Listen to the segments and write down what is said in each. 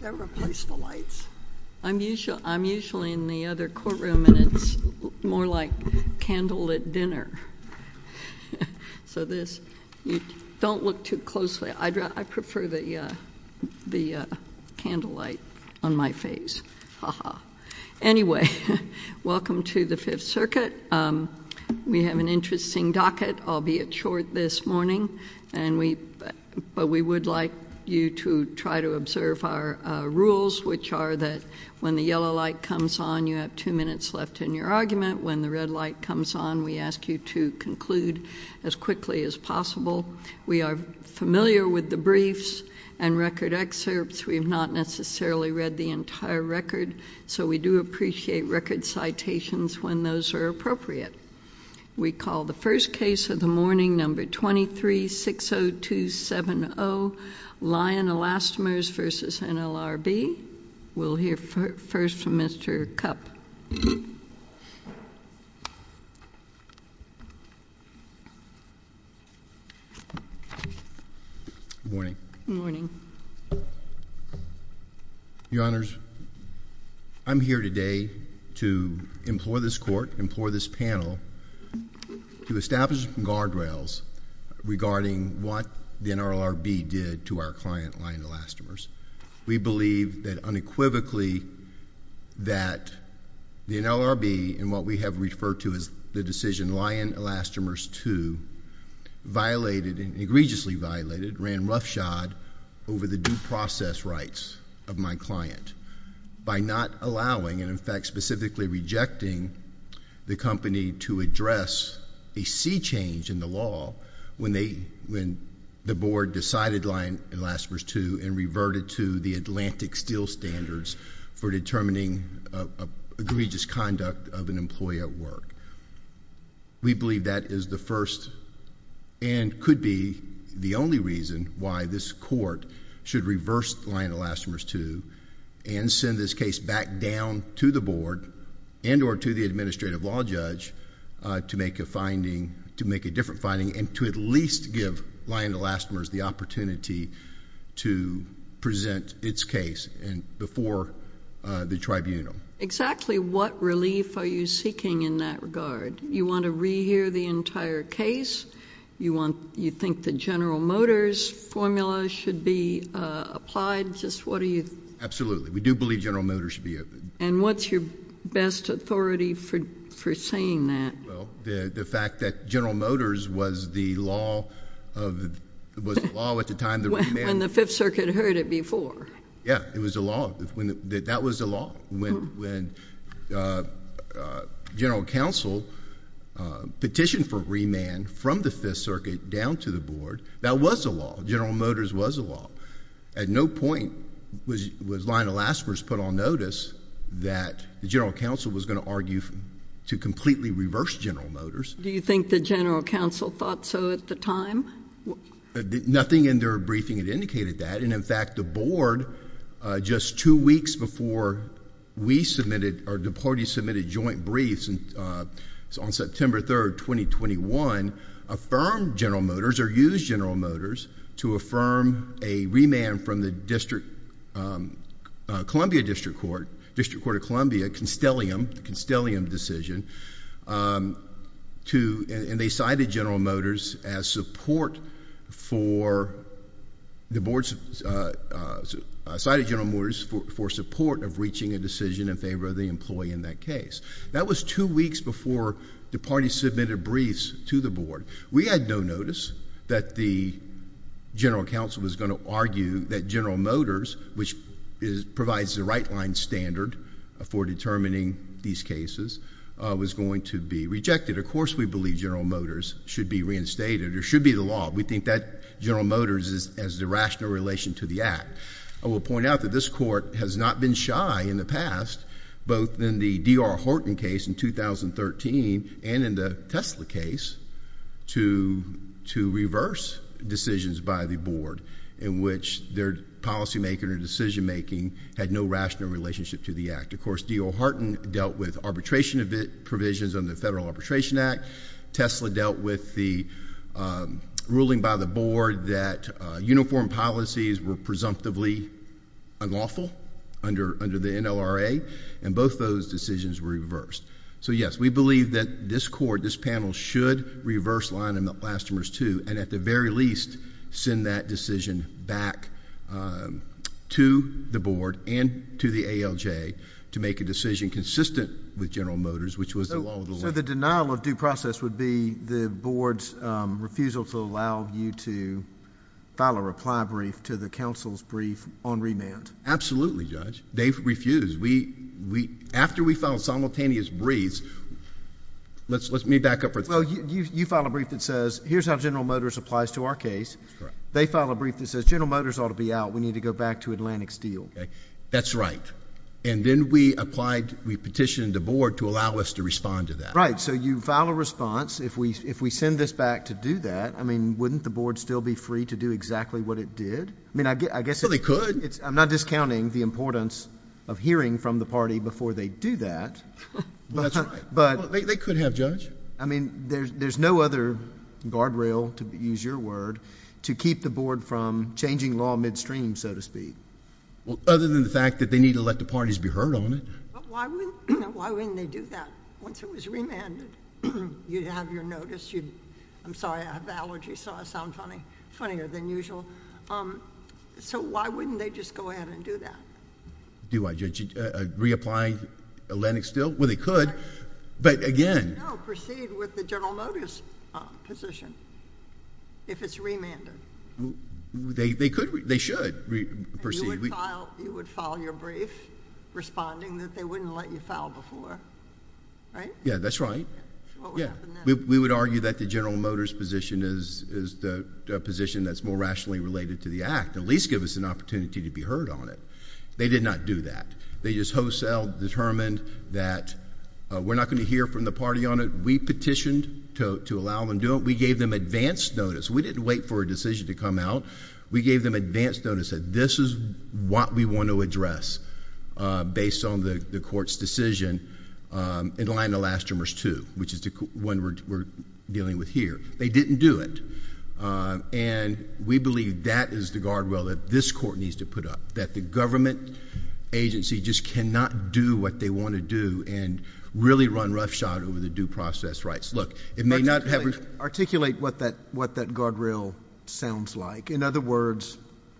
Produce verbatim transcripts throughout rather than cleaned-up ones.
That replaced the lights. I'm usually I'm usually in the other courtroom, and it's more like candlelit dinner. So this, you don't look too closely. I I prefer the uh, the uh, candlelight on my face. Ha ha. Anyway, welcome to the Fifth Circuit. Um, we have an interesting docket, albeit short this morning, and we but we would like you to try to observe our uh, rules, which are that when the yellow light comes on, you have two minutes left in your argument. When the red light comes on, we ask you to conclude as quickly as possible. We are familiar with the briefs and record excerpts. We have not necessarily read the entire record, so we do appreciate record citations when those are appropriate. We call the first case of the morning, number twenty-three six oh two seven oh, Lion Elastomers versus N L R B. We'll hear f- first from Mister Cupp. Good morning. Good morning. Your Honors, I'm here today to implore this court, implore this panel, to establish some guardrails regarding what the N L R B did to our client, Lion Elastomers. We believe that unequivocally that the N L R B, and what we have referred to as the decision Lion Elastomers two, violated, and egregiously violated, ran roughshod over the due process rights of my client by not allowing, and in fact specifically rejecting, the company to address a sea change in the law when they when the board decided Lion Elastomers two and reverted to the Atlantic Steel standards for determining uh, uh, egregious conduct of an employee at work. We believe that is the first and could be the only reason why this court should reverse Lion Elastomers two and send this case back down to the board and or to the administrative law judge uh, to make a finding, to make a different finding, and to at least give Lion Elastomers the opportunity to present its case and before uh, the tribunal. Exactly what relief are you seeking in that regard? You want to rehear the entire case? You want, you think the General Motors formula should be uh, applied? Just what do you? Th- Absolutely, we do believe General Motors should be. A, and what's your best authority for for saying that? Well, the the fact that General Motors was the law of was the law at the time the when, remand, when the Fifth Circuit heard it before. Yeah, it was the law. When the, that, that was the law when Hmm. when uh, uh, General Counsel uh, petitioned for remand from the Fifth Circuit down to the board. That was the law. General Motors was the law. At no point was was Lion Elastomers put on notice that the General Counsel was going to argue to completely reverse General Motors. Do you think the General Counsel thought so at the time? Uh, nothing in their briefing had indicated that, and in fact, the board, uh, just two weeks before we submitted, or the parties submitted joint briefs in, uh, on September third, twenty twenty-one, affirmed General Motors, or used General Motors, to affirm a remand from the District, um, uh, Columbia District Court, District Court of Columbia, Constellium, the Constellium decision, um, to, and, and they cited General Motors as support for the board's, uh, uh, uh, cited General Motors for, for support of reaching a decision in favor of the employee in that case. That was two weeks before the parties submitted briefs to the board. We had no notice that the General Counsel was going to argue that General Motors, which is, provides the right line standard for determining these cases, uh, was going to be rejected. Of course, we believe General Motors should be reinstated, or should be the law. We think that General Motors is as the rational relation to the act. I will point out that this court has not been shy in the past, both in the D R Horton case in two thousand thirteen and in the Tesla case, to to reverse decisions by the board in which their policymaker or decision-making had no rational relationship to the act. Of course, D R Horton dealt with arbitration provisions under the Federal Arbitration Act. Tesla dealt with the um, ruling by the board that uh, uniform policies were presumptively unlawful under under the N L R A, and both those decisions were reversed. So yes, we believe that this court, this panel, should reverse Lyon and Elastomers two, and at the very least send that decision back um, to the board and to the A L J to make a decision consistent with General Motors, which was so, the law of the land. So the denial of due process would be the board's um, refusal to allow you to file a reply brief to the council's brief on remand. Absolutely, Judge. They refused. We we after we filed simultaneous briefs. Let's let's me back up for. Well, you, you you file a brief that says, here's how General Motors applies to our case. That's correct. They file a brief that says General Motors ought to be out. We need to go back to Atlantic Steel. Okay, that's right. And then we applied, we petitioned the board to allow us to respond to that. Right. So you file a response. If we if we send this back to do that, I mean, wouldn't the board still be free to do exactly what it did? I mean, I, get, I guess well, it, they could. It's, I'm not discounting the importance of hearing from the party before they do that. Well, but, that's right. But well, they, they could have, Judge. I mean, there's there's no other guardrail, to use your word, to keep the board from changing law midstream, so to speak. Well, other than the fact that they need to let the parties be heard on it. But why wouldn't why wouldn't they do that? Once it was remanded, you'd have your notice. You'd, I'm sorry, I have allergies, so I sound funny, funnier than usual. Um, so why wouldn't they just go ahead and do that? Do I, Judge? Uh, uh, reapply Atlantic Steel? Well, they could. But again. No, proceed with the General Motors uh, position if it's remanded. They they could they should re- proceed. You would we, file you would file your brief, responding that they wouldn't let you file before, right? Yeah, that's right. So what would yeah, happen then? we we would argue that the General Motors position is is the, the position that's more rationally related to the act. At least give us an opportunity to be heard on it. They did not do that. They just wholesale determined that uh, we're not going to hear from the party on it. We petitioned to, to allow them to do it. We gave them advance notice. We didn't wait for a decision to come out. We gave them advance notice that this is what we want to address uh, based on the, the court's decision um, in Lyon Elastomers two, which is the one we're, we're dealing with here. They didn't do it. Uh, and we believe that is the guardrail that this court needs to put up, that the government agency just cannot do what they want to do and really run roughshod over the due process rights. Look, it may not have... Re- articulate what that what that guardrail sounds like. In other words,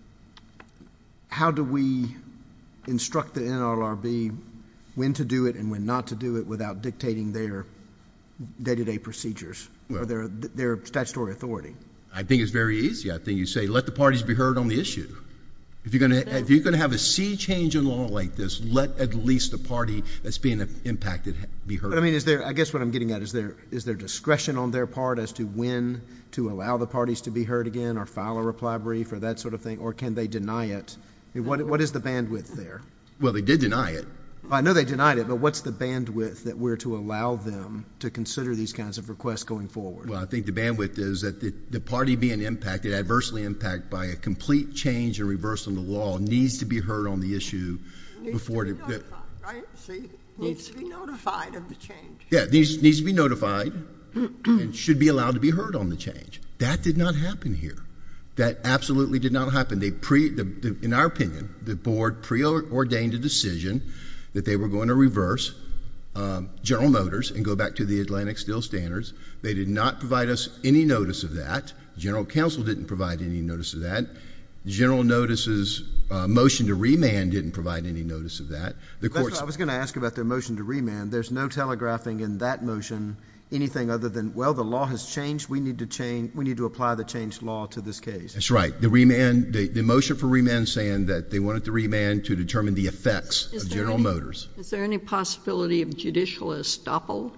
how do we instruct the N L R B when to do it and when not to do it without dictating their day-to-day procedures well, or their their statutory authority? I think it's very easy. I think you say, let the parties be heard on the issue. If you're going to if you're going to have a sea change in law like this, let at least the party that's being impacted be heard. But I mean, is there? I guess what I'm getting at is there is there discretion on their part as to when to allow the parties to be heard again, or file a reply brief, or that sort of thing, or can they deny it? I mean, what what is the bandwidth there? Well, they did deny it. Well, I know they denied it, but what's the bandwidth that we're to allow them to consider these kinds of requests going forward? Well, I think the bandwidth is that the, the party being impacted, adversely impacted by a complete change and reversal in the law, needs to be heard on the issue needs before to be the, notified, right? See, needs to be notified of the change. Yeah, needs needs to be notified and should be allowed to be heard on the change. That did not happen here. That absolutely did not happen. They pre, the, the, in our opinion, the board preordained a decision that they were going to reverse um, General Motors and go back to the Atlantic Steel standards. They did not provide us any notice of that. General Counsel didn't provide any notice of that. General Notice's uh, motion to remand didn't provide any notice of that. The That's what I was going to ask about their motion to remand. There's no telegraphing in that motion anything other than, well, the law has changed. We need to change. We need to apply the changed law to this case. That's right. The remand, the, the motion for remand, saying that they wanted to remand to determine the effects is of General any, Motors. Is there any possibility of judicial estoppel?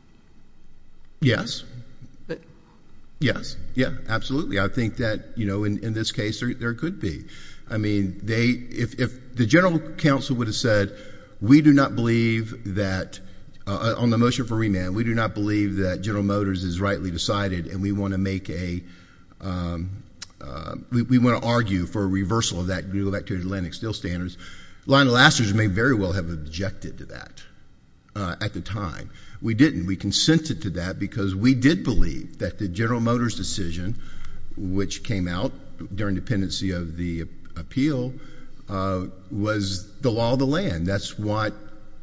Yes. But yes. Yeah. Absolutely. I think that you know, in, in this case, there, there could be. I mean, they if if the General Counsel would have said, we do not believe that. Uh, on the motion for remand, we do not believe that General Motors is rightly decided, and we want to make a, um, uh, we, we want to argue for a reversal of that, go back to Atlantic Steel standards. Lyon Elastomers may very well have objected to that uh, at the time. We didn't. We consented to that because we did believe that the General Motors decision, which came out during the pendency of the appeal, uh, was the law of the land. That's what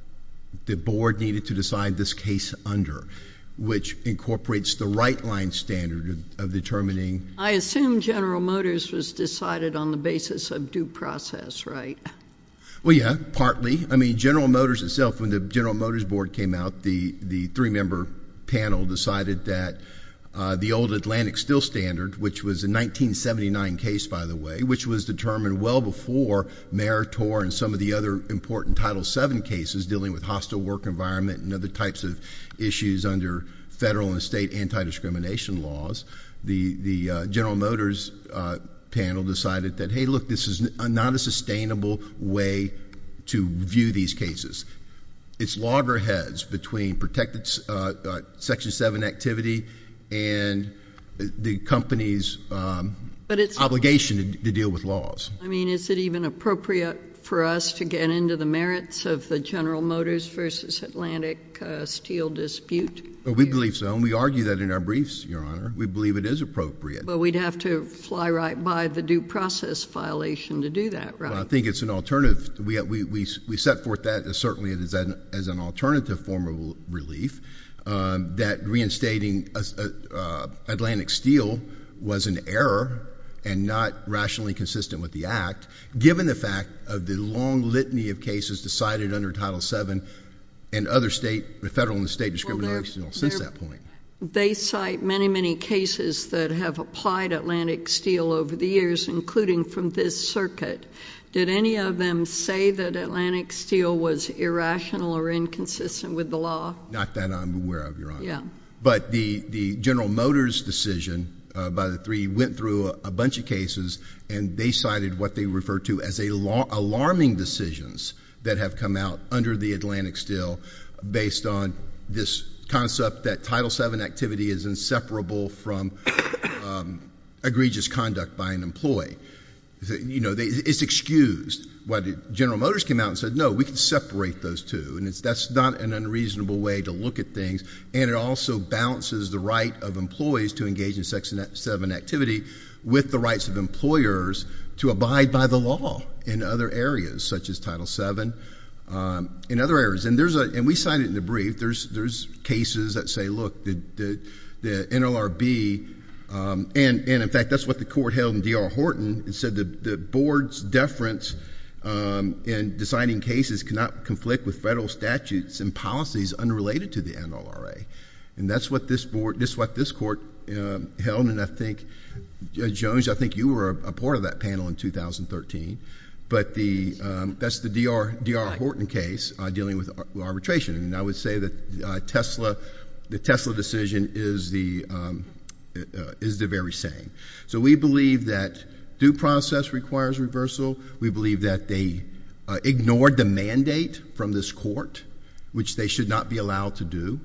the board needed to decide this case under, which incorporates the right line standard of, of determining. I assume General Motors was decided on the basis of due process, right? Well, yeah, partly. I mean, General Motors itself, when the General Motors board came out, the, the three-member panel decided that uh, the old Atlantic Steel Standard, which was a nineteen seventy-nine case, by the way, which was determined well before Meritor and some of the other important Title seven cases dealing with hostile work environment and other types of issues under federal and state anti-discrimination laws. The, the uh, General Motors uh, panel decided that, hey, look, this is not a sustainable way to view these cases. It's loggerheads between protected uh, uh, Section seven activity and the company's um, but it's, obligation to, to deal with laws. I mean, is it even appropriate for us to get into the merits of the General Motors versus Atlantic uh, Steel dispute? Well, we believe so, and we argue that in our briefs, Your Honor. We believe it is appropriate. But we'd have to fly right by the due process violation to do that, right? Well, I think it's an alternative. We we we, we set forth that as certainly as an, as an alternative form of relief. Um, that reinstating a, a, uh, Atlantic Steel was an error and not rationally consistent with the Act, given the fact of the long litany of cases decided under Title seven and other state, federal and state discrimination well, since that point. They cite many, many cases that have applied Atlantic Steel over the years, including from this circuit. Did any of them say that Atlantic Steel was irrational or inconsistent with the law? Not that I'm aware of, Your Honor. Yeah. But the, the General Motors decision uh, by the three went through a, a bunch of cases, and they cited what they refer to as a la- alarming decisions that have come out under the Atlantic Steel based on this concept that Title seven activity is inseparable from um, egregious conduct by an employee. You know, they, it's excused. What General Motors came out and said, no, we can separate those two, and it's, that's not an unreasonable way to look at things, and it also balances the right of employees to engage in Section seven activity with the rights of employers to abide by the law in other areas, such as Title seven, um, in other areas. And there's a, and we cite it in the brief. There's there's cases that say, look, the the, the N L R B. Um, and, and in fact, that's what the court held in D R Horton. It said the, the board's deference um, in deciding cases cannot conflict with federal statutes and policies unrelated to the N L R A. And that's what this board, this what this court uh, held. And I think, Judge Jones, I think you were a, a part of that panel in two thousand thirteen. But the um, that's the D R D R Horton case uh, dealing with ar- arbitration. And I would say that uh, Tesla, the Tesla decision is the um, Uh, is the very same. So we believe that due process requires reversal. We believe that they uh, ignored the mandate from this court, which they should not be allowed to do,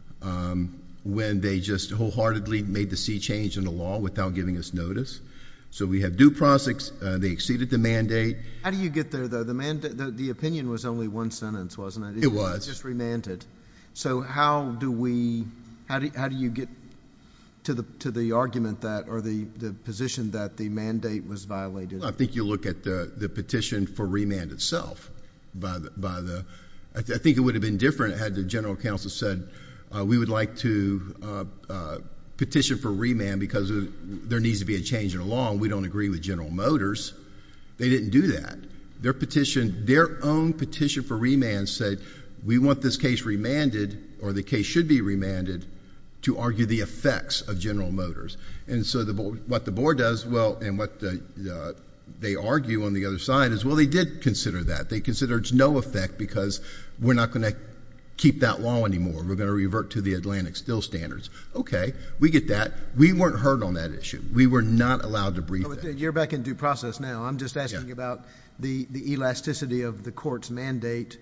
um, when they just wholeheartedly made the sea change in the law without giving us notice. So we have due process. Uh, they exceeded the mandate. How do you get there, though? The, manda- the, the opinion was only one sentence, wasn't it? It, it was. It just remanded. So how do we, how do, how do you get to the to the argument that, or the, the position that the mandate was violated? I think you look at the, the petition for remand itself. By the, by the, I, th- I think it would have been different had the general counsel said, uh, we would like to uh, uh, petition for remand because of, there needs to be a change in the law, and we don't agree with General Motors. They didn't do that. Their petition, their own petition for remand said, we want this case remanded, or the case should be remanded, to argue the effects of General Motors. And so the board, what the board does, well, and what the, uh, they argue on the other side is, well, they did consider that. They considered it's no effect because we're not going to keep that law anymore. We're going to revert to the Atlantic Steel standards. Okay, we get that. We weren't heard on that issue. We were not allowed to brief oh, that. You're back in due process now. I'm just asking yeah. about the, the elasticity of the court's mandate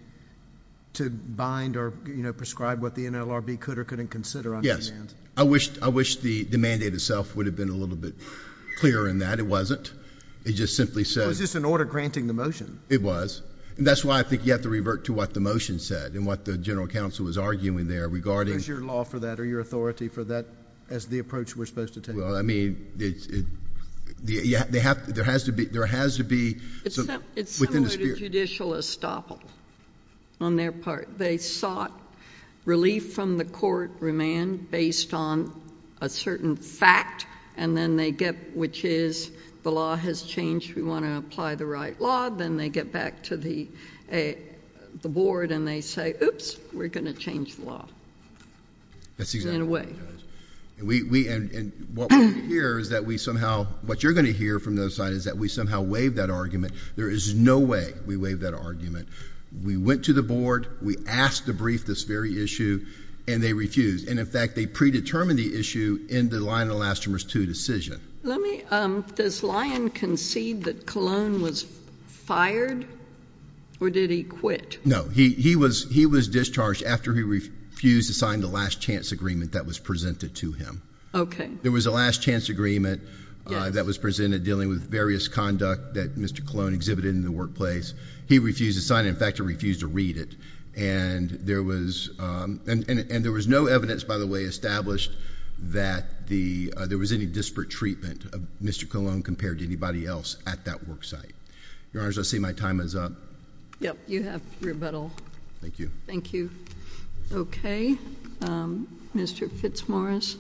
to bind or, you know, prescribe what the N L R B could or couldn't consider on yes. remand. I wish I wish the, the mandate itself would have been a little bit clearer in that. It wasn't. It just simply said. It was just an order granting the motion. It was. And that's why I think you have to revert to what the motion said and what the general counsel was arguing there regarding. Where's your law for that or your authority for that as the approach we're supposed to take? Well, I mean, it's, it, The, yeah, they have, there has to be, there has to be It's, some, sim- it's within similar the to spirit. judicial estoppel on their part. They sought relief from the court remand based on a certain fact, and then they get, which is the law has changed, we want to apply the right law, then they get back to the, uh, the board and they say, oops, we're going to change the law. That's exactly in a way. And we, we and, and what we hear is that we somehow, what you're going to hear from the other side is that we somehow waive that argument. There is no way we waive that argument. We went to the board, we asked to brief this very issue, and they refused. And in fact, they predetermined the issue in the Lyon Elastomers two decision. Let me, um, does Lyon concede that Colon was fired, or did he quit? No, he, he was, he was discharged after he refused to sign the last chance agreement that was presented to him. Okay. There was a last chance agreement uh, Yes. that was presented dealing with various conduct that Mister Colon exhibited in the workplace. He refused to sign it. In fact, he refused to read it. And there was, um, and, and, and there was no evidence, by the way, established that the, uh, there was any disparate treatment of Mister Colon compared to anybody else at that work site. Your Honors, I see my time is up. Yep, you have rebuttal. Thank you. Thank you. Okay. Um, Mister Fitzmaurice.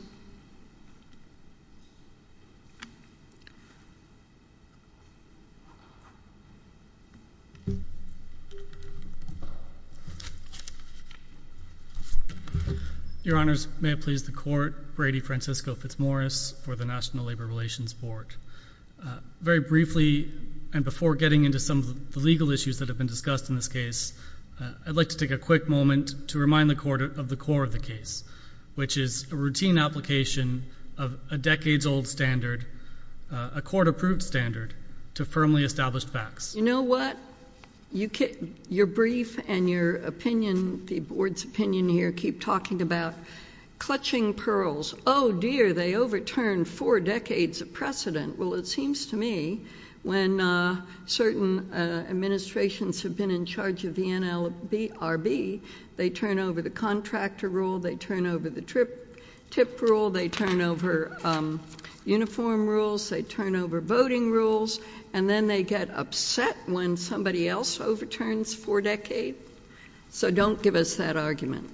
Your Honors, may it please the Court, Brady Francisco Fitzmaurice for the National Labor Relations Board. Uh, very briefly, and before getting into some of the legal issues that have been discussed in this case, uh, I'd like to take a quick moment to remind the Court of the core of the case, which is a routine application of a decades-old standard, uh, a court-approved standard, to firmly established facts. You know what? You can, your brief and your opinion, the board's opinion here, keep talking about clutching pearls. Oh dear, they overturned four decades of precedent. Well, it seems to me when uh, certain uh, administrations have been in charge of the N L R B, they turn over the contractor rule, they turn over the trip, tip rule, they turn over um, uniform rules, they turn over voting rules, and then they get upset when somebody else overturns four decades. So don't give us that argument.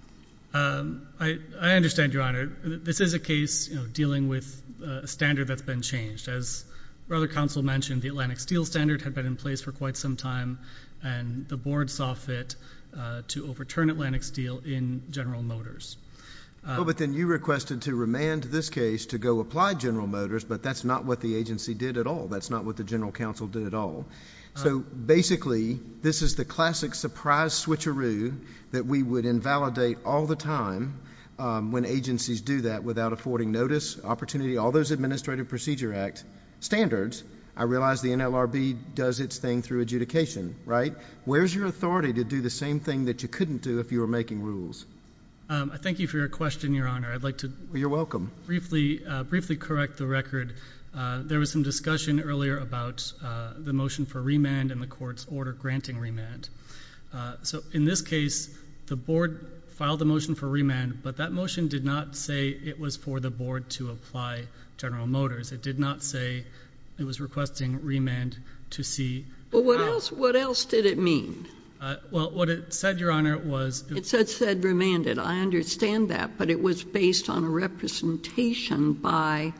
Um, I, I understand, Your Honor. This is a case, you know, dealing with a standard that's been changed. As Brother Counsel mentioned, the Atlantic Steel Standard had been in place for quite some time, and the board saw fit uh, to overturn Atlantic Steel in General Motors. Uh, Oh, but then you requested to remand this case to go apply General Motors, but that's not what the agency did at all. That's not what the General Counsel did at all. So basically, this is the classic surprise switcheroo that we would invalidate all the time um, when agencies do that without affording notice, opportunity, all those Administrative Procedure Act standards. I realize the N L R B does its thing through adjudication, right? Where's your authority to do the same thing that you couldn't do if you were making rules? Um, I thank you for your question, Your Honor. I'd like to Well, you're welcome. briefly uh, briefly correct the record. Uh, there was some discussion earlier about uh, the motion for remand and the court's order granting remand. Uh, so in this case, the board filed a motion for remand, but that motion did not say it was for the board to apply General Motors. It did not say it was requesting remand to see. Well, what how. else? What else did it mean? Uh, well, what it said, Your Honor, was It said said remanded. I understand that, but it was based on a representation by.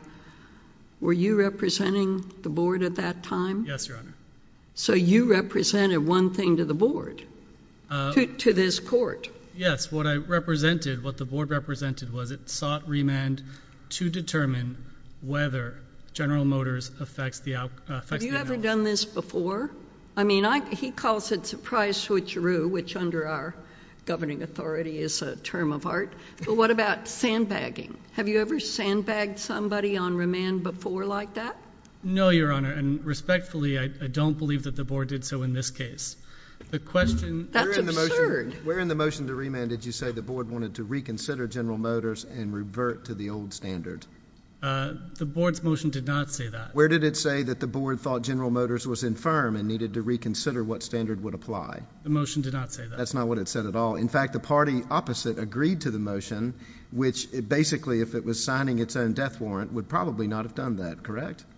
Were you representing the board at that time? yes, Your Honor. So you represented one thing to the board, Uh, to, to this court. Yes, what I represented, what the board represented, was it sought remand to determine whether General Motors affects the out, uh, affects Have you the ever analysis. done this before? I mean, I, he calls it surprise switcheroo, which under our governing authority is a term of art. But what about sandbagging? Have you ever sandbagged somebody on remand before like that? No, Your Honor, and respectfully, I, I don't believe that the board did so in this case. The question... That's Where in the absurd. motion, where in the motion to remand did you say the board wanted to reconsider General Motors and revert to the old standard? Uh, the board's motion did not say that. Where did it say that the board thought General Motors was infirm and needed to reconsider what standard would apply? The motion did not say that. That's not what it said at all. In fact, the party opposite agreed to the motion, which it basically, if it was signing its own death warrant, would probably not have done that, correct?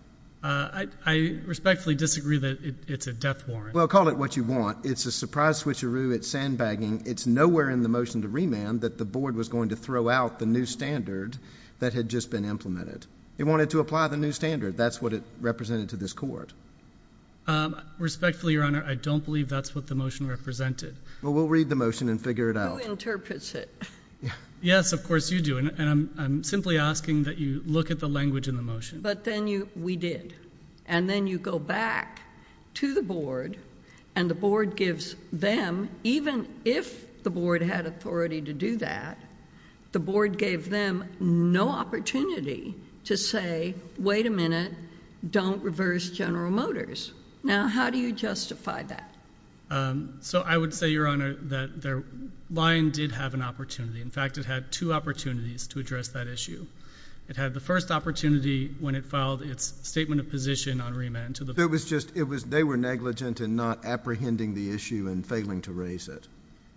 Uh, I, I respectfully disagree that it, it's a death warrant. Well, call it what you want. It's a surprise switcheroo. It's sandbagging. It's nowhere in the motion to remand that the board was going to throw out the new standard that had just been implemented. It wanted to apply the new standard. That's what it represented to this court. Um, respectfully, Your Honor, I don't believe that's what the motion represented. Well, we'll read the motion and figure it out. Who interprets it? Yes, of course you do, and, and I'm, I'm simply asking that you look at the language in the motion. But then you, we did. And then you go back to the board, and the board gives them, even if the board had authority to do that, the board gave them no opportunity to say, wait a minute, don't reverse General Motors. Now, how do you justify that? Um, so I would say, Your Honor, that their Lion did have an opportunity. In fact, it had two opportunities to address that issue. It had the first opportunity when it filed its statement of position on remand to the. So it was just, it was, they were negligent in not apprehending the issue and failing to raise it.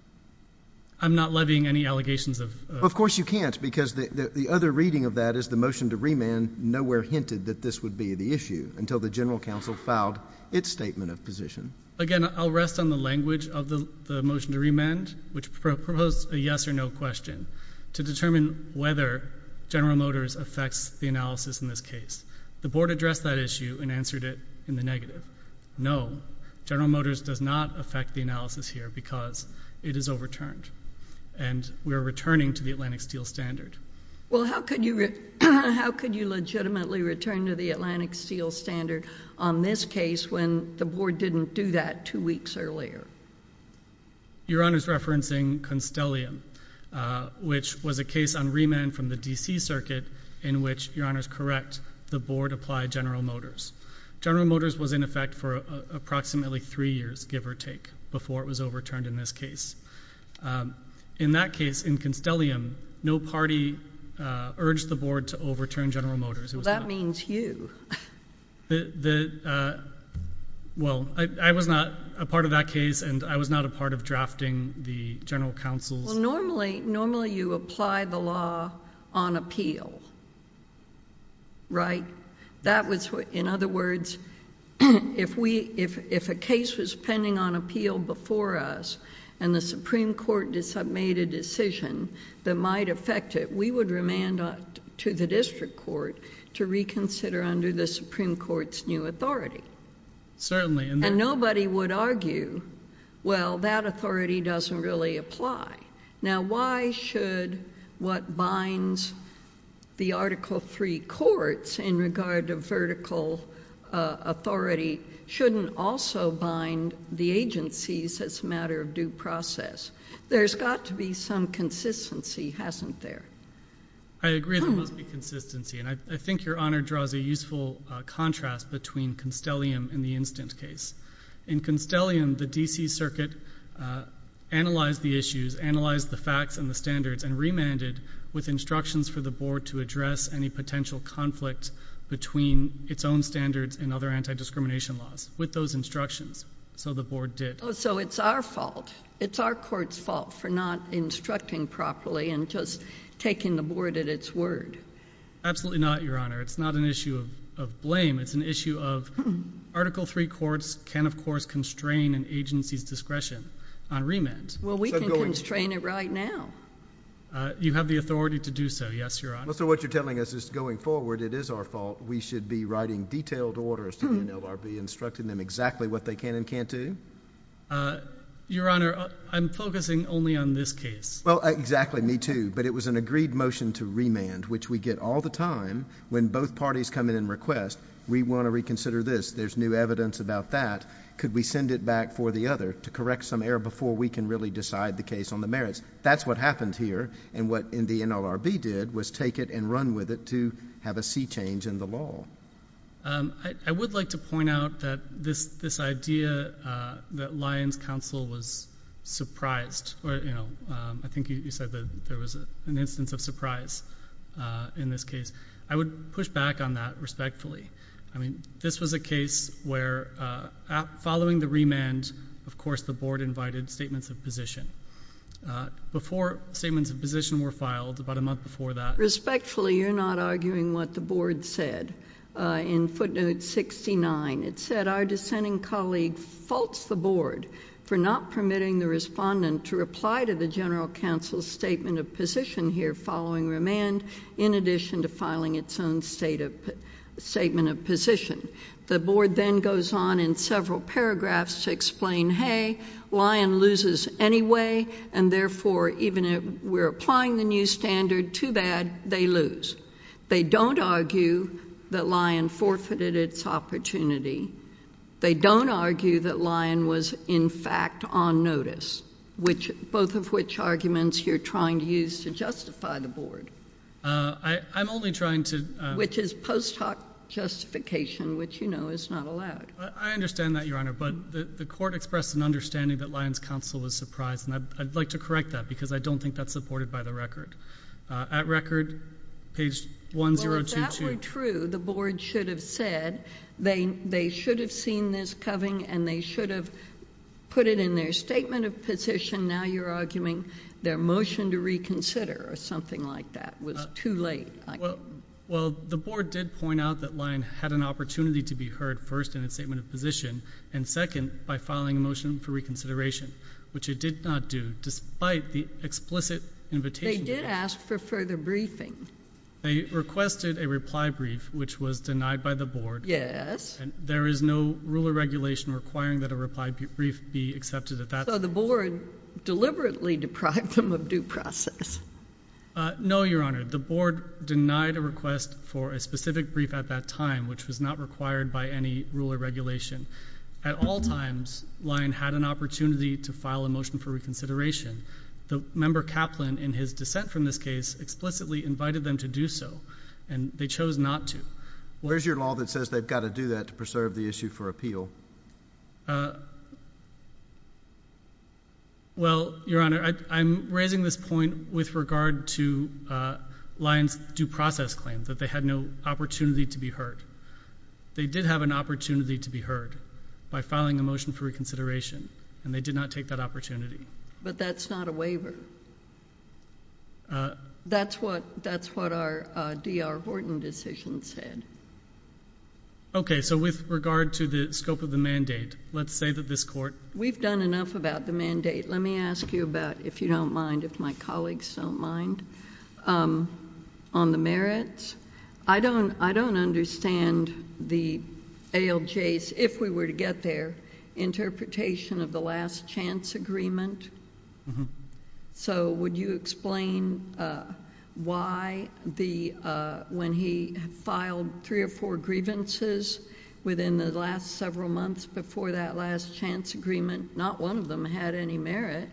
I'm not levying any allegations of. Uh, of course you can't, because the, the, the other reading of that is the motion to remand nowhere hinted that this would be the issue until the General Counsel filed its statement of position. Again, I'll rest on the language of the, the motion to remand, which pro- proposed a yes or no question to determine whether General Motors affects the analysis in this case. The board addressed that issue and answered it in the negative. No, General Motors does not affect the analysis here because it is overturned. And we're returning to the Atlantic Steel standard. Well, how could you re- how could you legitimately return to the Atlantic Steel standard on this case when the board didn't do that two weeks earlier? Your Honor's referencing Constellium, uh, which was a case on remand from the D C Circuit in which, Your Honor's correct, the board applied General Motors. General Motors was in effect for uh, approximately three years, give or take, before it was overturned in this case. Um, in that case, in Constellium, no party uh, urged the board to overturn General Motors. It Well, was that not, means you. the, the, uh, well, I, I was not a part of that case, and I was not a part of drafting the General Counsel's. Well, normally, normally you apply the law on appeal, right? That was, what, in other words, if we, if if a case was pending on appeal before us, and the Supreme Court made a decision that might affect it, we would remand to the district court to reconsider under the Supreme Court's new authority. Certainly. And, and nobody would argue, well, that authority doesn't really apply. Now, why should what binds the Article three courts in regard to vertical uh, authority shouldn't also bind the agencies as a matter of due process? There's got to be some consistency, hasn't there? I agree there must be consistency, and I, I think Your Honor draws a useful uh, contrast between Constellium and the instant case. In Constellium, the D C Circuit uh, analyzed the issues, analyzed the facts and the standards, and remanded with instructions for the board to address any potential conflict between its own standards and other anti-discrimination laws with those instructions. So the board did. Oh, so it's our fault. It's our court's fault for not instructing properly and just taking the board at its word. Absolutely not, Your Honor. It's not an issue of, of blame. It's an issue of Article three courts can, of course, constrain an agency's discretion on remand. Well, we So can going- constrain it right now. Uh, you have the authority to do so, yes, Your Honor. Well, so what you're telling us is going forward, it is our fault. We should be writing detailed orders to the N L R B, instructing them exactly what they can and can't do? Uh, Your Honor, uh, I'm focusing only on this case. Well, uh, exactly, me too. But it was an agreed motion to remand, which we get all the time when both parties come in and request, we want to reconsider this. There's new evidence about that. Could we send it back for the other to correct some error before we can really decide the case on the merits? That's what happened here. And what in the N L R B did was take it and run with it to have a sea change in the law. Um, I, I would like to point out that this this idea uh, that Lyons Counsel was surprised, or you know, um, I think you, you said that there was a, an instance of surprise uh, in this case. I would push back on that respectfully. I mean, this was a case where, uh, following the remand, of course, the board invited statements of position. Uh, before statements of position were filed, about a month before that. Respectfully, you're not arguing what the board said. uh, in footnote sixty-nine. It said, our dissenting colleague faults the board for not permitting the respondent to reply to the general counsel's statement of position here following remand, in addition to filing its own state of, statement of position. The board then goes on in several paragraphs to explain, hey, Lyon loses anyway, and therefore, even if we're applying the new standard, too bad, they lose. They don't argue that Lyon forfeited its opportunity. They don't argue that Lyon was, in fact, on notice, which, both of which arguments you're trying to use to justify the board. Uh, I, I'm only trying to... Uh, which is post hoc justification, which you know is not allowed. I, I understand that, Your Honor, but the, the court expressed an understanding that Lyon's counsel was surprised, and I'd, I'd like to correct that because I don't think that's supported by the record. Uh, at record, page one zero two two. Well, if that were true, the board should have said they, they should have seen this coming and they should have put it in their statement of position. Now you're arguing their motion to reconsider or something like that was uh, too late. I well, well, the board did point out that Lyon had an opportunity to be heard first in its statement of position and second by filing a motion for reconsideration, which it did not do despite the explicit invitation. They did ask for further briefing. They requested a reply brief, which was denied by the board. Yes. And there is no rule or regulation requiring that a reply brief be accepted at that time. So the board deliberately deprived them of due process. Uh, no, Your Honor. The board denied a request for a specific brief at that time, which was not required by any rule or regulation. At all times, Lyon had an opportunity to file a motion for reconsideration. The member Kaplan, in his dissent from this case, explicitly invited them to do so, and they chose not to. Where's your law that says they've got to do that to preserve the issue for appeal? Uh, well, Your Honor, I, I'm raising this point with regard to uh, Lyon's due process claim, that they had no opportunity to be heard. They did have an opportunity to be heard by filing a motion for reconsideration, and they did not take that opportunity. But that's not a waiver. Uh, that's what that's what our uh, D R Horton decision said. Okay, so with regard to the scope of the mandate, let's say that this court... We've done enough about the mandate. Let me ask you about, if you don't mind, if my colleagues don't mind, um, on the merits. I don't, I don't understand the A L J's, if we were to get there, interpretation of the last chance agreement. Mm-hmm. So would you explain uh, why the uh, when he filed three or four grievances within the last several months before that last chance agreement, not one of them had any merit,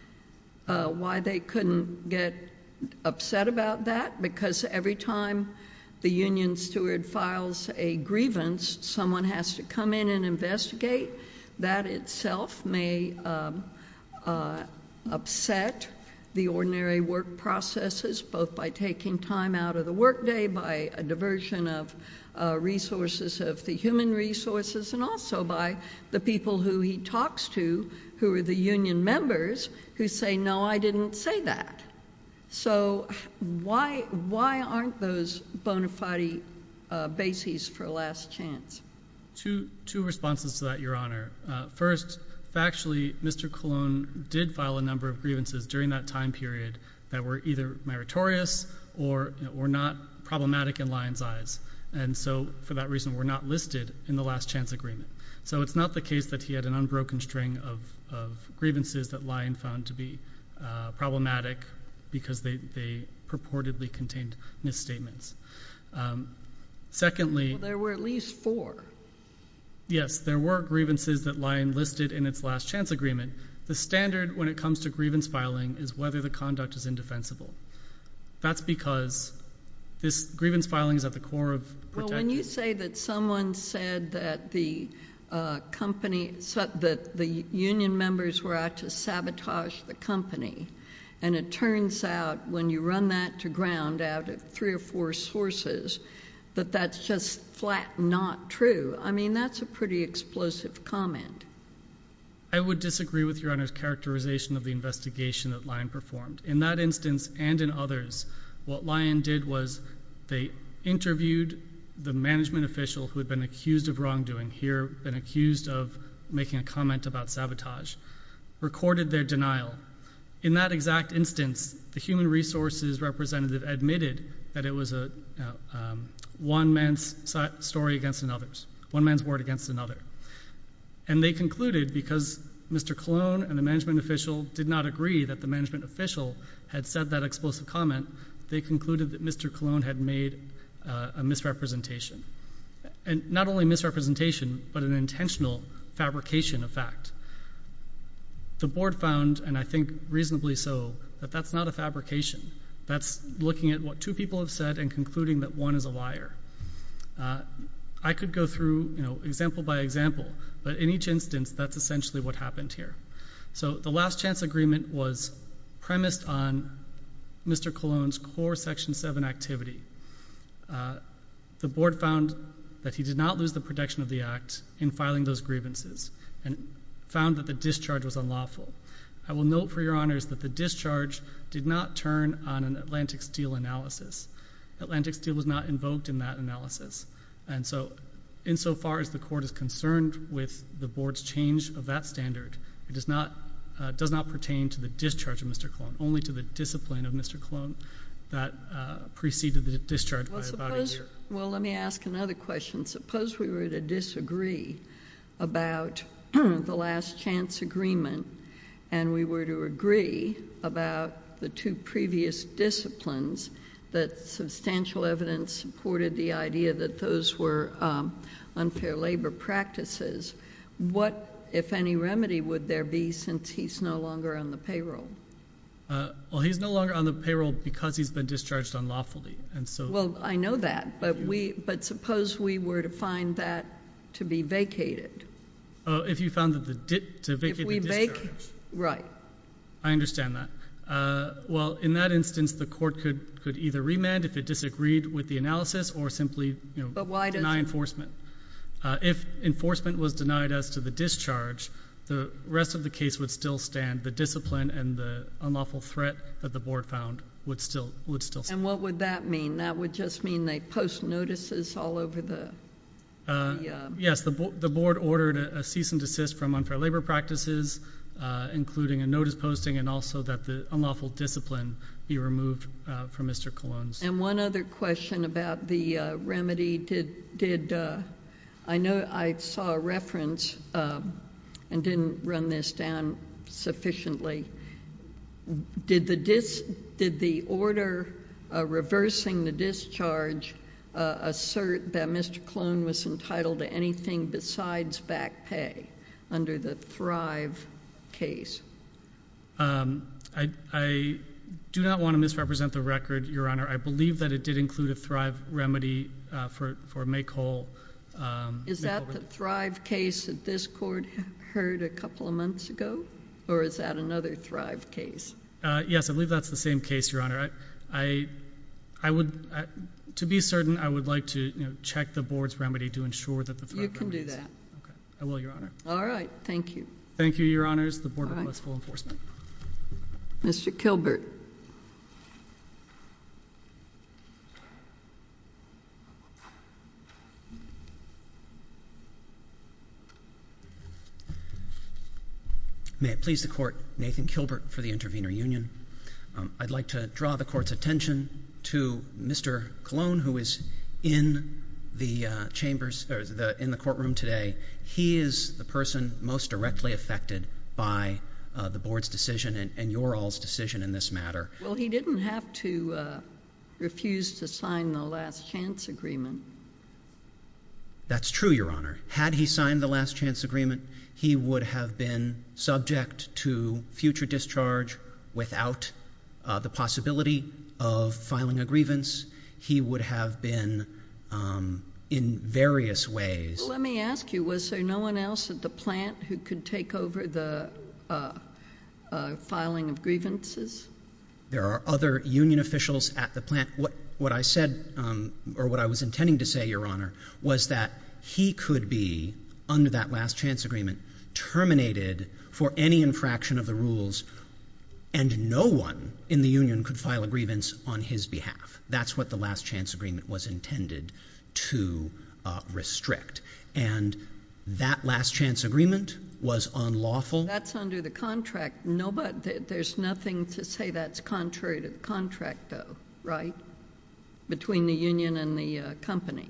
uh, why they couldn't get upset about that? Because every time the union steward files a grievance, someone has to come in and investigate. That itself may um, uh, upset the ordinary work processes, both by taking time out of the workday, by a diversion of uh, resources of the human resources, and also by the people who he talks to, who are the union members, who say, no, I didn't say that. So why, why aren't those bona fide uh, bases for last chance? Two, two responses to that, Your Honor. Uh, first, factually, Mister Colon did file a number of grievances during that time period that were either meritorious or you know, were not problematic in Lyon's eyes. And so, for that reason, were not listed in the last chance agreement. So it's not the case that he had an unbroken string of, of grievances that Lyon found to be uh, problematic because they, they purportedly contained misstatements. Um, secondly... Well, there were at least four. Yes, there were grievances that Lyon listed in its last chance agreement. The standard when it comes to grievance filing is whether the conduct is indefensible. That's because this grievance filing is at the core of protecting... Well, when you say that someone said that the uh, company, so that the union members were out to sabotage the company, and it turns out when you run that to ground out of three or four sources, that that's just flat not true. I mean, that's a pretty explosive comment. I would disagree with Your Honor's characterization of the investigation that Lyon performed. In that instance, and in others, what Lyon did was they interviewed the management official who had been accused of wrongdoing, here been accused of making a comment about sabotage, recorded their denial. In that exact instance, the human resources representative admitted that it was a uh, um, one man's story against another's, one man's word against another. And they concluded, because Mister Colon and the management official did not agree that the management official had said that explosive comment, they concluded that Mister Colon had made uh, a misrepresentation. And not only misrepresentation, but an intentional fabrication of fact. The board found, and I think reasonably so, that that's not a fabrication. That's looking at what two people have said and concluding that one is a liar. Uh, I could go through, you know, example by example, but in each instance, that's essentially what happened here. So the last chance agreement was premised on Mister Colon's core Section seven activity. Uh, the board found that he did not lose the protection of the act in filing those grievances and found that the discharge was unlawful. I will note for your honors that the discharge did not turn on an Atlantic Steel analysis. Atlantic Steel was not invoked in that analysis. And so insofar as the court is concerned with the board's change of that standard, it does not, uh, does not pertain to the discharge of Mister Colon, only to the discipline of Mister Colon that uh, preceded the discharge well, by suppose, about a year. Well, let me ask another question. Suppose we were to disagree about the last chance agreement and we were to agree about the two previous disciplines, that substantial evidence supported the idea that those were um, unfair labor practices. What, if any, remedy would there be since he's no longer on the payroll? Uh, well, he's no longer on the payroll because he's been discharged unlawfully, and so. Well, I know that, but we. But suppose we were to find that to be vacated. Uh, if you found that the di- to vacate if we the discharge. Vac- right. I understand that. Uh, well, in that instance, the court could could either remand if it disagreed with the analysis, or simply, you know, but why deny enforcement. Uh, if enforcement was denied as to the discharge, the rest of the case would still stand. The discipline and the unlawful threat that the board found would still would still stand. And what would that mean? That would just mean they post notices all over the. Uh, the uh, yes, the bo- the board ordered a, a cease and desist from unfair labor practices, uh, including a notice posting, and also that the unlawful discipline be removed uh, from Mister Colon's. And one other question about the uh, remedy: Did did uh, I know I saw a reference um, and didn't run this down sufficiently? Did the dis did the order uh, reversing the discharge uh, assert that Mister Colon was entitled to anything besides back pay under the Thrive case? Um, I, I do not want to misrepresent the record, Your Honor. I believe that it did include a Thrive remedy uh, for for make whole. Um, is that whole the Thrive case that this court heard a couple of months ago, or is that another Thrive case? Uh, yes, I believe that's the same case, Your Honor. I, I, I would, I, to be certain, I would like to you know, check the board's remedy to ensure that the Thrive You can remedy do is, that. Okay, I will, Your Honor. All right, thank you. Thank you, Your Honors. The board All requests right. full enforcement. Mister Kilbert. May it please the Court, Nathan Kilbert for the Intervenor Union. Um, I'd like to draw the Court's attention to Mister Colon, who is in the uh, chambers, or the, in the courtroom today. He is the person most directly affected by uh, the board's decision and, and your all's decision in this matter. Well, he didn't have to uh, refuse to sign the last chance agreement. That's true, Your Honor. Had he signed the last chance agreement, he would have been subject to future discharge without uh, the possibility of filing a grievance. He would have been um, in various ways. Well, let me ask you, was there no one else at the plant who could take over the uh, uh, filing of grievances? There are other union officials at the plant. What, what I said, um, or what I was intending to say, Your Honor, was that he could be, under that last chance agreement, terminated for any infraction of the rules, and no one in the union could file a grievance on his behalf. That's what the last chance agreement was intended to uh, restrict. And that last chance agreement was unlawful. That's under the contract. Nobody, there's nothing to say that's contrary to the contract, though, right? Between the union and the uh, company.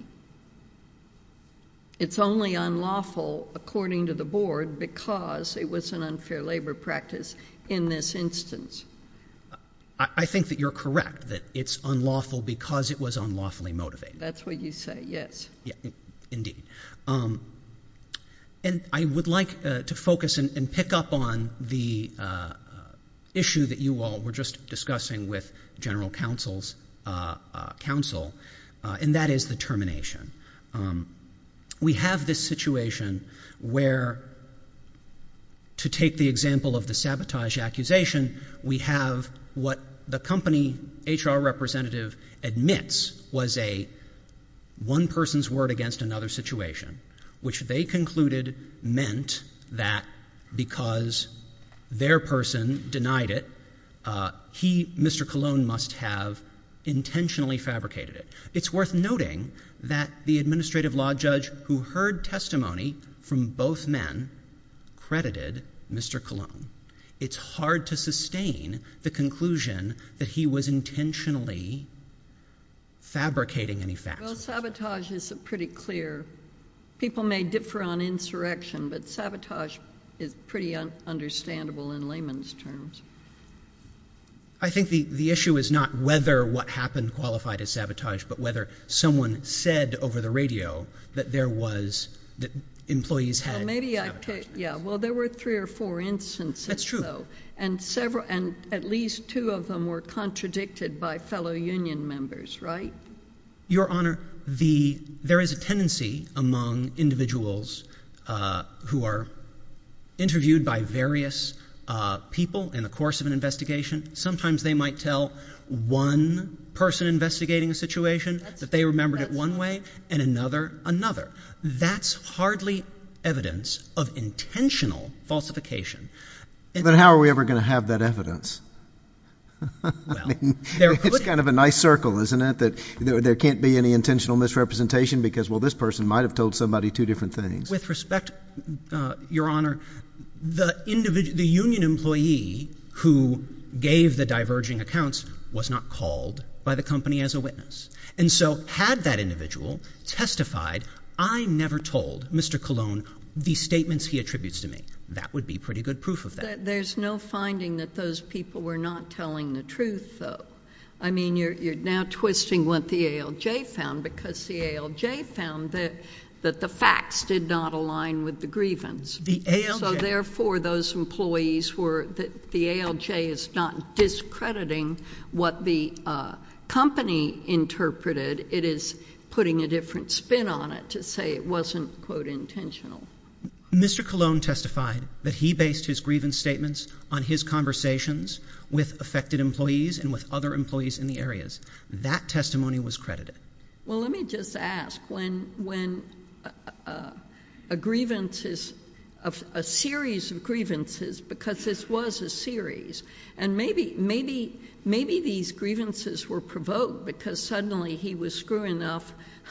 It's only unlawful, according to the board, because it was an unfair labor practice in this instance. I, I think that you're correct, that it's unlawful because it was unlawfully motivated. That's what you say, yes. Yeah, indeed. Um, and I would like uh, to focus and, and pick up on the uh, uh, issue that you all were just discussing with General Counsel's uh, uh, counsel, uh, and that is the termination. Um, we have this situation where, to take the example of the sabotage accusation, we have what the company H R representative admits was a one person's word against another situation, which they concluded meant that because their person denied it, uh, he, Mister Colon, must have intentionally fabricated it. It's worth noting that the administrative law judge who heard testimony from both men credited Mister Colon. It's hard to sustain the conclusion that he was intentionally fabricating any facts. Well, sabotage is a pretty clear. People may differ on insurrection, but sabotage is pretty un- understandable in layman's terms. I think the, the issue is not whether what happened qualified as sabotage, but whether someone said over the radio that there was, that employees had well, maybe I sabotaged t- yeah, well, there were three or four instances. That's true. Though, and several, and at least two of them were contradicted by fellow union members, right? Your Honor, the, there is a tendency among individuals uh, who are interviewed by various uh, people in the course of an investigation. Sometimes they might tell one person investigating a situation that's, that they remembered it one way and another another. That's hardly evidence of intentional falsification. And but how are we ever going to have that evidence? Well, I mean, there it's kind of a nice circle, isn't it? That there, there can't be any intentional misrepresentation because, well, this person might have told somebody two different things. With respect, uh, Your Honor, the individual, the union employee who gave the diverging accounts was not called by the company as a witness. And so had that individual testified, I never told Mister Colon the statements he attributes to me, that would be pretty good proof of that. There's no finding that those people were not telling the truth, though. I mean, you're, you're now twisting what the A L J found, because the A L J found that that the facts did not align with the grievance. The A L J. So therefore, those employees were, the, the A L J is not discrediting what the uh, company interpreted. It is putting a different spin on it to say it wasn't, quote, intentional. Mister Colon testified that he based his grievance statements on his conversations with affected employees and with other employees in the areas. That testimony was credited. Well, let me just ask, when when a, a, a grievance is a, a series of grievances, because this was a series, and maybe maybe maybe these grievances were provoked because suddenly he was screwing off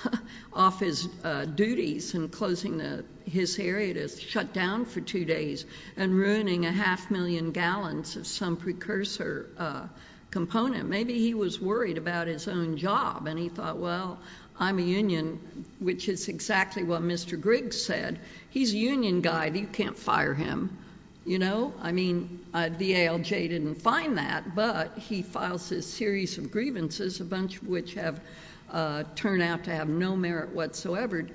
off his uh, duties and closing the, his area to shut down for two days and ruining a half million gallons of some precursor uh, component. Maybe he was worried about his own job, and he thought, well, I'm a union, which is exactly what Mister Griggs said. He's a union guy. You can't fire him. You know, I mean, uh, the A L J didn't find that, but he files this series of grievances, a bunch of which have uh, turned out to have no merit whatsoever.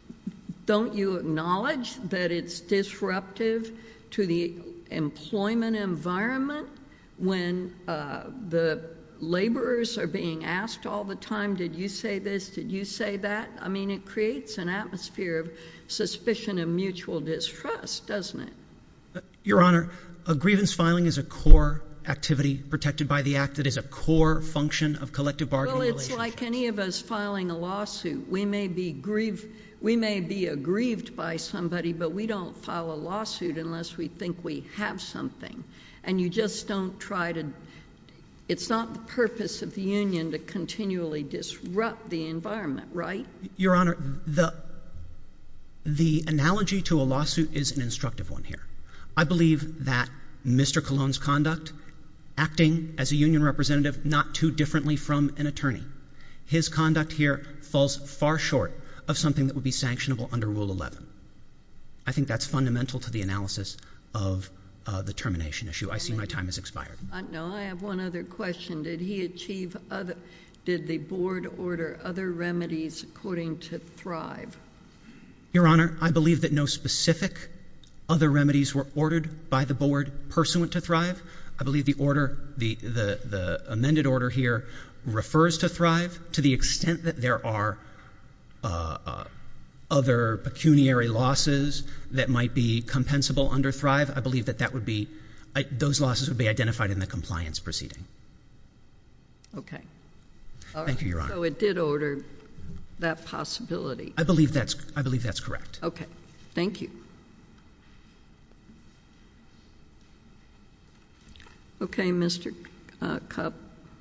Don't you acknowledge that it's disruptive to the employment environment when uh, the laborers are being asked all the time, did you say this, did you say that? I mean, it creates an atmosphere of suspicion and mutual distrust, doesn't it? Your Honor, a grievance filing is a core activity protected by the Act. It is a core function of collective bargaining Well, it's relationships. like any of us filing a lawsuit. We may be grieved, we may be aggrieved by somebody, but we don't file a lawsuit unless we think we have something. And you just don't try to it's not the purpose of the union to continually disrupt the environment, right? Your Honor, the, the analogy to a lawsuit is an instructive one here. I believe that Mister Colon's conduct, acting as a union representative not too differently from an attorney, his conduct here falls far short of something that would be sanctionable under Rule eleven. I think that's fundamental to the analysis of uh, the termination issue. I see my time has expired. Uh, no, I have one other question. Did he achieve other, did the board order other remedies according to Thrive? Your Honor, I believe that no specific other remedies were ordered by the board pursuant to Thrive. I believe the order, the, the, the amended order here refers to Thrive to the extent that there are uh, uh, other pecuniary losses that might be compensable under Thrive. I believe that that would be, I, those losses would be identified in the compliance proceeding. Okay. All Thank right. you, Your Honor. So it did order that possibility. I believe that's, I believe that's correct. Okay. Thank you. Okay, Mister Uh, Cupp.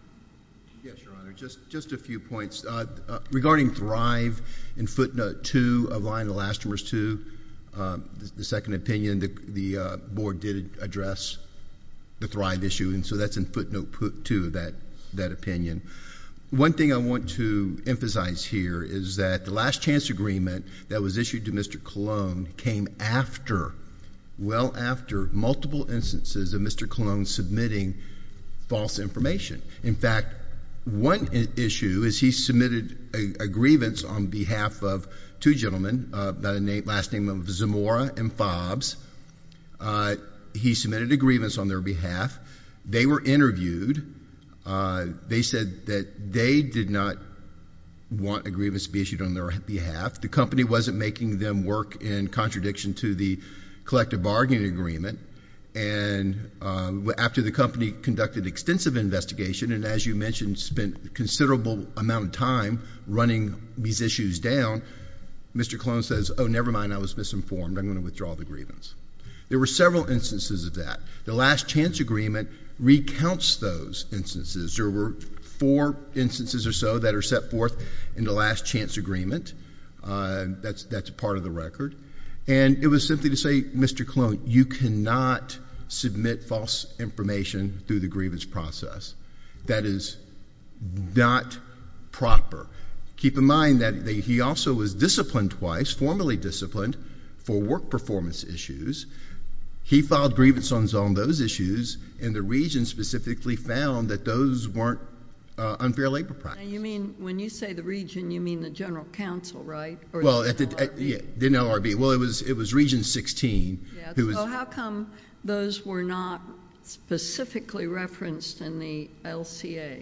Yes, Your Honor. Just, just a few points. Uh, uh, regarding Thrive, in footnote two of Line Elastomers two, uh, the, the second opinion, the, the uh, board did address the Thrive issue, and so that's in footnote two of that, that opinion. One thing I want to emphasize here is that the last chance agreement that was issued to Mister Colon came after, well after, multiple instances of Mister Colon submitting false information. In fact, one I- issue is he submitted a, a grievance on behalf of two gentlemen, uh, by the name, last name of Zamora and Fobbs. Uh, he submitted a grievance on their behalf. They were interviewed. Uh, they said that they did not want a grievance to be issued on their behalf. The company wasn't making them work in contradiction to the collective bargaining agreement. And uh, after the company conducted extensive investigation, and as you mentioned, spent considerable amount of time running these issues down, Mister Colon says, oh, never mind, I was misinformed. I'm going to withdraw the grievance. There were several instances of that. The last chance agreement recounts those instances. There were four instances or so that are set forth in the last chance agreement. Uh, that's, that's a part of the record. And it was simply to say, Mister Colon, you cannot submit false information through the grievance process. That is not proper. Keep in mind that they, he also was disciplined twice, formally disciplined, for work performance issues. He filed grievances on those issues, and the region specifically found that those weren't uh, unfair labor practice. Now you mean, when you say the region, you mean the general counsel, right? Or well, the at the, at, yeah, the N L R B. Well, it was, it was Region sixteen. Yeah, who so was, how come those were not specifically referenced in the L C A?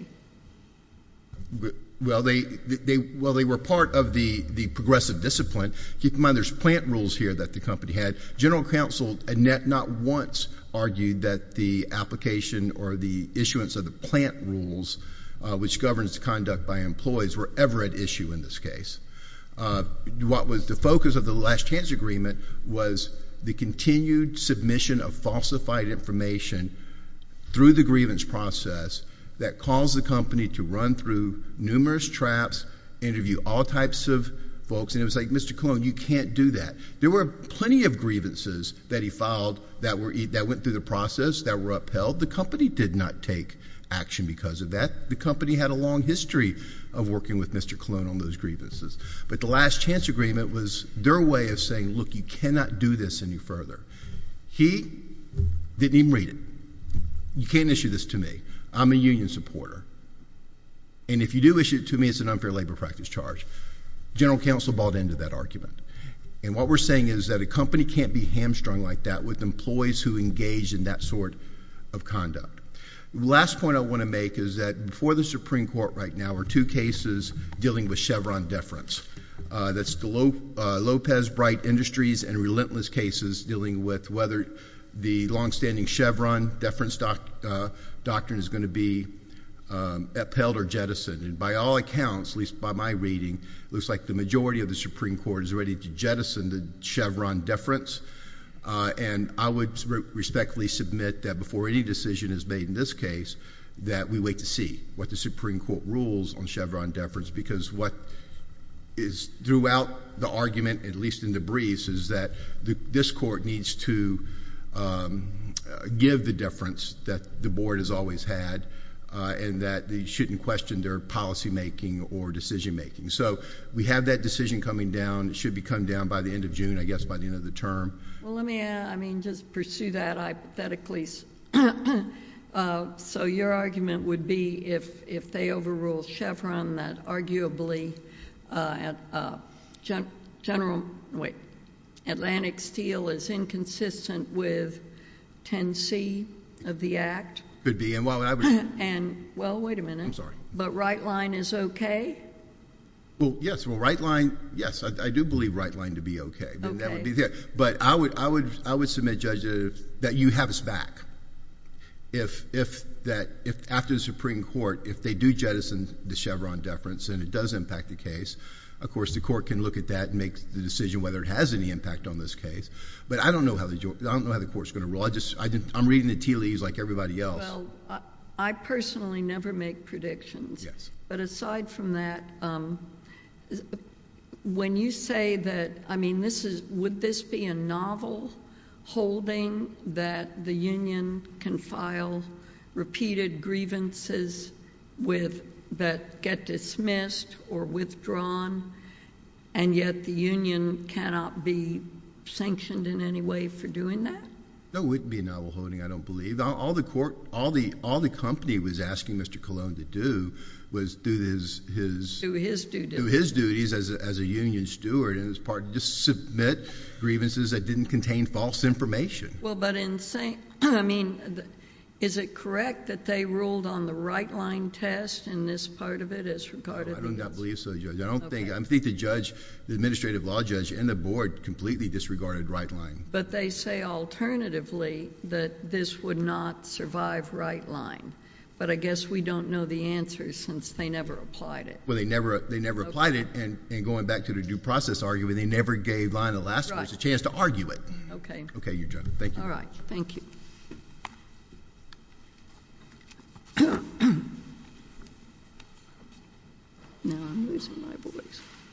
Well, they, they, well, they were part of the, the progressive discipline. Keep in mind, there's plant rules here that the company had. General counsel had not once argued that the application or the issuance of the plant rules, uh, which governs conduct by employees, were ever at issue in this case. Uh, what was the focus of the last chance agreement was the continued submission of falsified information through the grievance process that caused the company to run through numerous traps, interview all types of folks, and it was like, Mister Colon, you can't do that. There were plenty of grievances that he filed that were that went through the process that were upheld. The company did not take action because of that. The company had a long history of working with Mister Colon on those grievances. But the last chance agreement was their way of saying, look, you cannot do this any further. He didn't even read it. You can't issue this to me. I'm a union supporter. And if you do issue it to me, it's an unfair labor practice charge. General counsel bought into that argument. And what we're saying is that a company can't be hamstrung like that with employees who engage in that sort of conduct. The last point I want to make is that before the Supreme Court right now are two cases dealing with Chevron deference. Uh, that's the Lo- uh, Lopez Bright Industries and Relentless cases dealing with whether the longstanding Chevron deference doc, uh, doctrine is going to be um, upheld or jettisoned. And by all accounts, at least by my reading, it looks like the majority of the Supreme Court is ready to jettison the Chevron deference. Uh, and I would re- respectfully submit that before any decision is made in this case, that we wait to see what the Supreme Court rules on Chevron deference, because what is throughout the argument, at least in the briefs, is that the, this court needs to um, uh, give the deference that the board has always had, uh, and that they shouldn't question their policy making or decision making. So we have that decision coming down. It should be come down by the end of June, I guess, by the end of the term. Well, let me, uh, I mean, just pursue that hypothetically. Uh, so your argument would be if, if they overrule Chevron, that arguably uh, at, uh, gen General, wait, Atlantic Steel is inconsistent with ten C of the Act? Could be, and while I would... and, well, wait a minute. I'm sorry. But right line is okay? Well, yes. Well, right line, yes, I, I do believe right line to be okay. Okay. That would be there. But I would, I would, I would submit, Judge, that you have us back. If, if that, if after the Supreme Court, if they do jettison the Chevron deference and it does impact the case, of course, the court can look at that and make the decision whether it has any impact on this case. But I don't know how the, I don't know how the court's going to rule. I just, I didn't, I'm reading the tea leaves like everybody else. Well, I, I personally never make predictions. Yes. But aside from that, um, when you say that, I mean, this is, would this be a novel holding that the union can file repeated grievances with, that get dismissed or withdrawn, and yet the union cannot be sanctioned in any way for doing that? No, it wouldn't be a novel holding, I don't believe. All, all the court, all the, all the company was asking Mister Colon to do was do his, his, do his duties, do his duties as a, as a union steward, and as part, just submit grievances that didn't contain false information. Well, but in saying, I mean, is it correct that they ruled on the right line test in this part of it as regarded? No, I do not believe so, Judge. I don't Okay. think, I think the judge, the administrative law judge and the board completely disregarded right line. But they say alternatively that this would not survive right line. But I guess we don't know the answer since they never applied it. Well, they never, they never Okay. applied it, and, and going back to the due process argument, they never gave Line Elasticos Right. a chance to argue it. Okay. Okay, Your Honor. Thank you. All right. Thank you. Now I'm losing my voice.